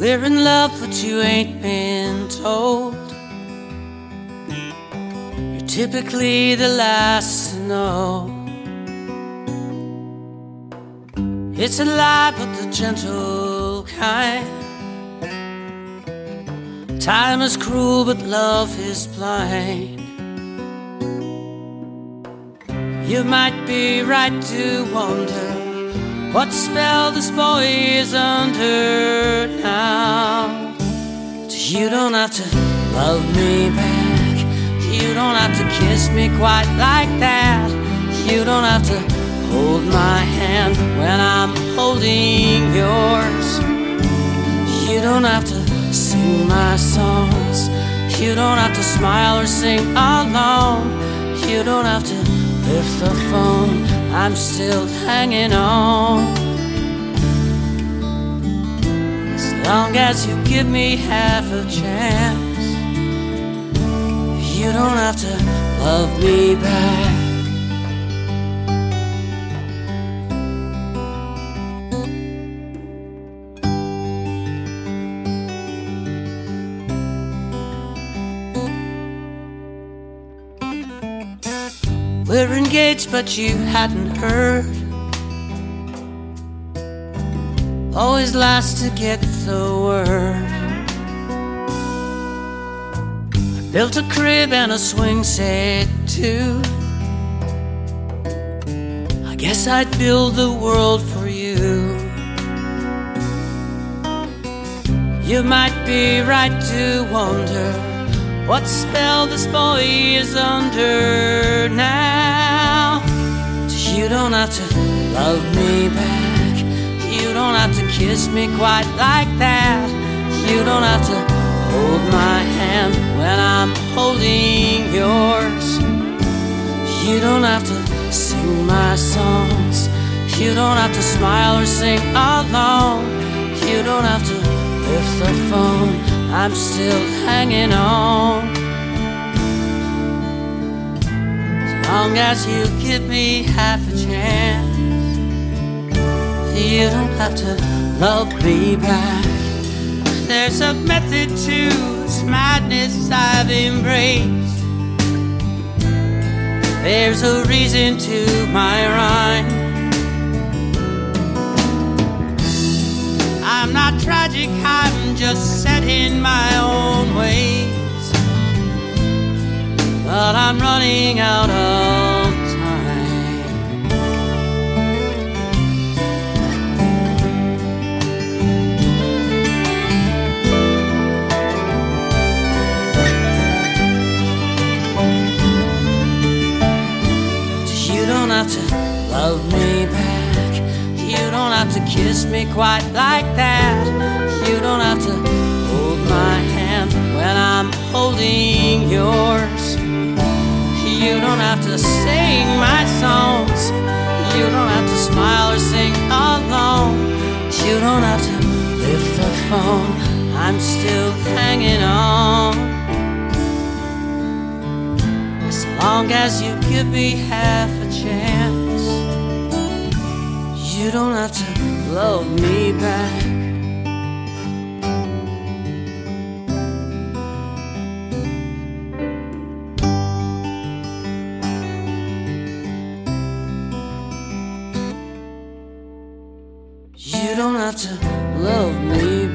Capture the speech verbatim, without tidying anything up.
We're in love, but you ain't been told. You're typically the last to know. It's a lie, but the gentle kind. Time is cruel, but love is blind. You might be right to wonder what spell this boy is under now. You don't have to love me back. You don't have to kiss me quite like that. You don't have to hold my hand when I'm holding yours. You don't have to sing my songs. You don't have to smile or sing along. You don't have to lift the phone. I'm still hanging on. As long as you give me half a chance. You don't have to love me back. We're engaged, but you hadn't heard. Always last to get the word. I built a crib and a swing set too. I guess I'd build the world for you. You might be right to wonder what spell this boy is under now. You don't have to love me back. You don't have to kiss me quite like that. You don't have to hold my hand when I'm holding yours. You don't have to sing my songs. You don't have to smile or sing along. You don't have to lift the phone. I'm still hanging on. As long as you give me half a chance. You don't have to love me back. There's a method to this madness I've embraced. There's a reason to my rhyme. I'm not tragic, I'm just set in my own ways. But I'm running out of time. You don't have to love me back. You don't have to kiss me quite like that. You don't have to hold my hand when I'm holding yours. You don't have to sing my songs. You don't have to smile or sing along. You don't have to lift the phone. I'm still hanging on. As long as you give me half a chance. You don't have to love me back. You don't have to love me